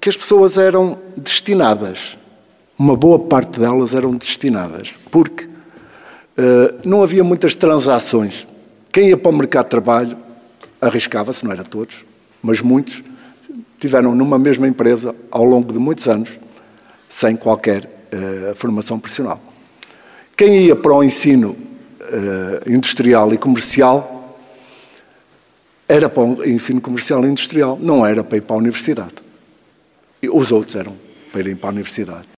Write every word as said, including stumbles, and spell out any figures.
que as pessoas eram destinadas, uma boa parte delas eram destinadas, porque uh, não havia muitas transações. Quem ia para o mercado de trabalho arriscava-se, não era todos, mas muitos tiveram numa mesma empresa ao longo de muitos anos, sem qualquer uh, formação profissional. Quem ia para o ensino uh, industrial e comercial era para o ensino comercial e industrial, não era para ir para a universidade. E os outros eram para irem para a universidade.